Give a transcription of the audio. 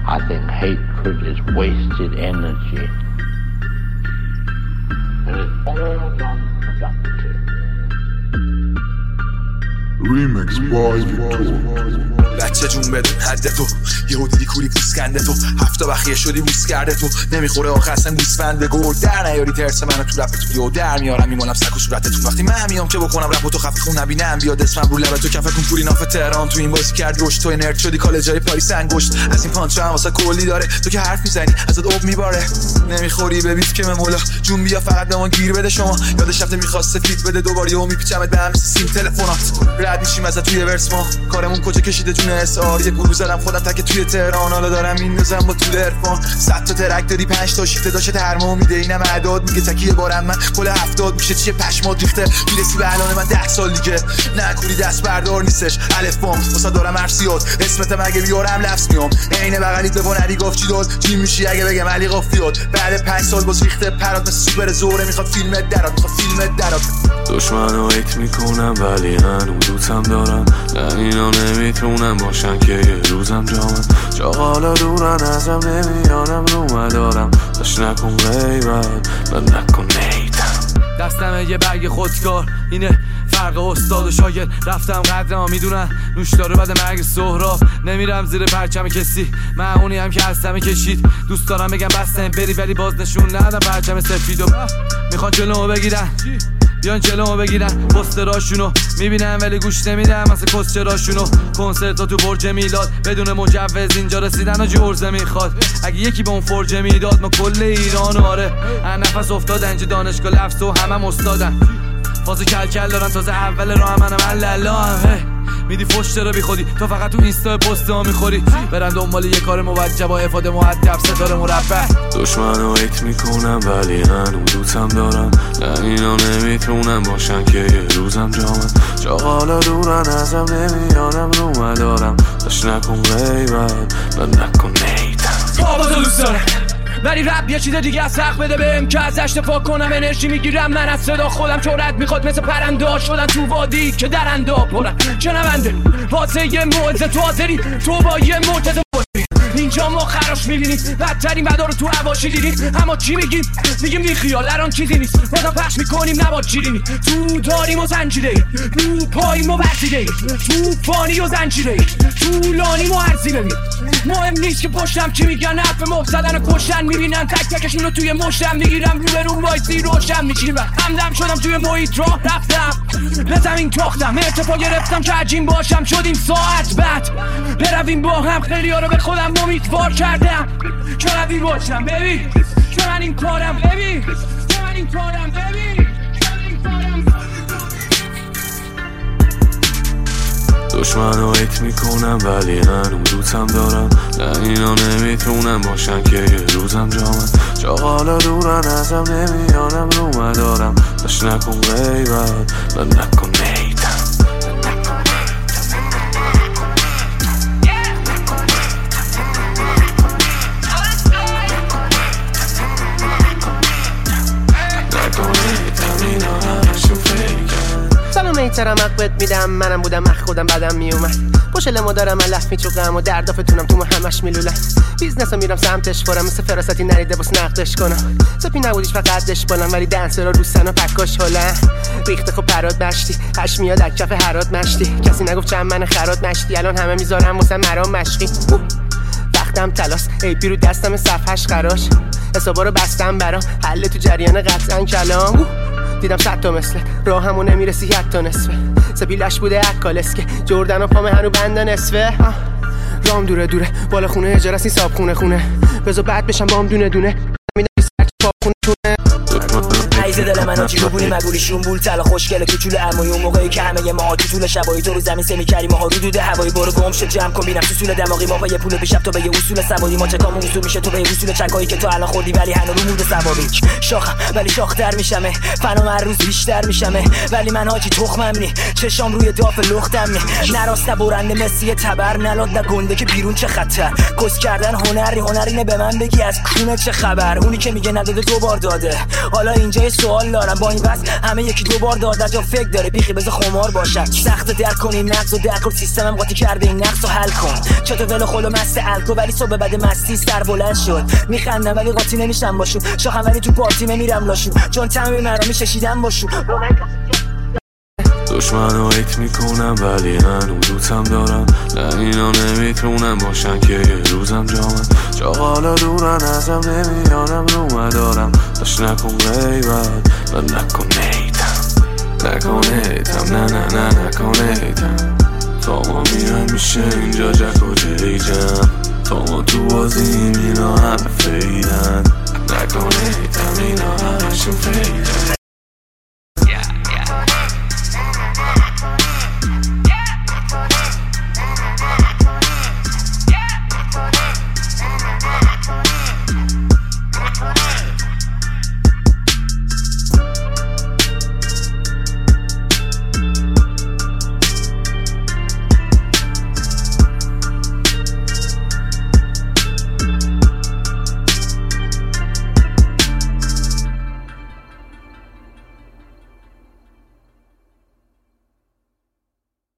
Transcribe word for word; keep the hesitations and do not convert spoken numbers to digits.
I think hatred is wasted energy. It is all non-productive. Remix by Victor. بچه جون بدون حد تو یهو دیدی کوری پوسکنده تو هفته بخیه شدی بوس کرده تو نمیخوره آخه اصلا گوسفند به گور در نیاری ترس منو تو رپ تو یهو در میارم میمونم سک و صورتتون وقتی من میام که بکنم رپ و تو خفی خون نبینم بیاد اسمم رو لب تو کف کنکوری ناف تهران تو این بازی کرد رشد تو نرد شدی کالجای پاریس انگشت از این پانچ هم واسه کلی داره تو که حرف میزنی ازت آب میباره نمیخوری به بیف که مولا جون بیا فقط به ما گیر بده شما یادش رفته میخواست فیت بده دوباره و میپیچمت به هم سیم تلفنات رد میشیم ازت توی ورس ما کارمون کجا کشیده جون اسار یه گروه زدم خودم تک توی تهران حالا دارم میندازم با طول عرفان صد تا ترک داری پنج تا شیفته داشته ترمو میده اینم اعداد میگه تکیه بارم من کل هفتاد میشه چیه پشمات ریخته میرسی به الان من ده سال دیگه نکولی دست بردار نیستش الف بام واسه دارم ارسیاد اسمت مگه بیارم لفظ میام عین بغلیت به علی گفت چی داد چی میشی اگه بگم علی قافیات بعد پنج سال باز ریخته پرات مثل سوپر زوره میخواد فیلمت درات میخواد فیلمت درات دشمنو ایت میکنم ولی هنوز دوستم دارم نه اینا نمیتونم باشن که یه روزم جامم چاقالا دورن ازم نمیانم رو مدارم داشت نکن غیبت من نکن نیتم دستم یه برگ خودکار اینه فرق استاد و شاگرد رفتم قدرم میدونن نوش داره بعد مرگ سهراب نمیرم زیر پرچم کسی من اونی هم که هستم کشید دوست دارم بگم بستم بری ولی باز نشون ندم پرچم سفیدو میخوان جلومو بگیرن بیان جلومو بگیرن پوستراشونو میبینم ولی گوش نمیدم مثل کسچراشونو کنسرت ها تو برج میلاد بدون مجوز اینجا رسیدن آجی ارزه میخواد اگه یکی به اون فرجه میداد ما کل ایرانو آره هر نفس افتادن اینجا دانشگاه لفظ و همم استادن فاز کل کل دارن تازه اول راه منم الله هم میدی فوش چرا بی خودی تو فقط تو اینستا پست ها میخوری برن دنبال یه کار موجه با افاده مؤدب ستاره مربع دشمنو ایت میکنم ولی هنوز دوستم دارم نه اینا نمیتونم باشن که یه روزم جامم چاقالا دورن ازم نمیانم رو مدارم داشت نکن غیبت من نکن نیتم آبازو دوست دارم ولی رب یه چیز دیگه از حق بده بهم که ازش دفاع کنم انرژی میگیرم من از صدا خودم جرأت میخواد مثل پرنده ها شدن تو وادی که درنده ها پرن شنونده واسه یه موعظه تو حاضری تو با یه معجزه اینجا ما خراش میبینیم بدترین بدا رو تو حواشی دیدیم اما چی میگیم میگیم بی خیال الان چیزی نیست بازم پخش میکنیم نباد شیرینی تو داریم و زنجیره تو پاییم و برسیده تو فانی و زنجیره تو لانیم و عرضی ببین مهم نیست که پشتم چی میگن حرف مفسدن و کشتن میبینن تک تکشون رو توی مشتم میگیرم رو به رو وایسی روشن میشیم و همدم شدم توی محیط را رفتم به زمین تاختم ارتفاع گرفتم که عجیم باشم شدیم ساعت بعد برویم با هم خیلی ها رو به خودم امیدوار کردم که روی باشم ببین که من این کارم ببین که من این کارم ببین دشمنو ایت میکنم ولی هنوز دوستم دارم نه اینا نمیتونم باشن که یه روزم جامم چاقالا دورن ازم نمیانم رو مدارم داشت نکن غیبت من نکن نیتم میترم اقبت میدم منم بودم اخ خودم بدم میومد پشلمو دارم علف میچوقم و دردافتونم تو همش میلولم بیزنسو میرم سمتش برم مثل فراستی نریده باس نقدش کنم سپی نبودیش فقطش بالم ولی دنسر رو روسن و پکاش هلن ریخته خب پرات مشتی هش میاد از کف حرات مشتی کسی نگفت چند من خرات مشتی الان همه میذارم واسه مرام مشقی وقتم تلاس ای پی رو دستم صفحش خراش حسابا رو بستم برام حل تو جریان قطعا کلام دیدم صد تا مثل راه همون نمیرسی حتی نصفه سپیلش بوده اکالس که جردن و پام هنو بند نصفه رام دوره دوره بالا خونه اجارت این صاحب خونه خونه بذار بعد بشم بام دونه دونه میدونی سرچ پاپ خونه چونه عیز دل من آجی ببونی مگولی شنبول تلا خوشگله کوچول عموی اون موقعی که همه ما تو طول شبایی تو رو زمین سمی کریم ها رو دود هوایی برو گم شد جمع کن بینم سوسول دماغی ما با یه پول بیشتر تو به یه اصول سوادی ما چکام اصول میشه تو به اصول چکایی که تو الان خودی ولی هنوز رو مود سوابیک شاخم ولی شاختر میشمه فنام هر روز بیشتر میشمه ولی من حاجی تخمم نی چشام روی داف لختم نی نراسته برنده مسی تبر نلاد نه گنده که بیرون چه خطر کس کردن هنری هنرینه به من بگی از کونه چه خبر اونی که میگه نداده دو بار داده حالا اینجا سوال دارم میارم با این وضع همه یکی دو بار داد در جا فکر داره بیخی بذار خمار باشم سخت درک کنیم نقص و درک کن سیستمم قاطی کرده این نقص رو حل کن چطور ول خل و مست الکو ولی صبح بعد مستی سر بلند شد میخندم ولی قاطی نمیشم باشو شاخم ولی تو پارتی نمیرم لاشو چون تمام مرا میششیدم باشو دشمنو ایت میکنم ولی هنوز دوستم دارم نه اینا نمیتونم باشن که یه روزم جامن چاقالا دورن ازم نمیانم رو مدارم داشت نکن غیبت و نکن نیتم نکن نیتم نه نه نه نکن نیتم تا ما میرم میشه اینجا جک و جیجم تا ما تو بازیم اینا همه فیدن نکن نیتم اینا همشون فیدن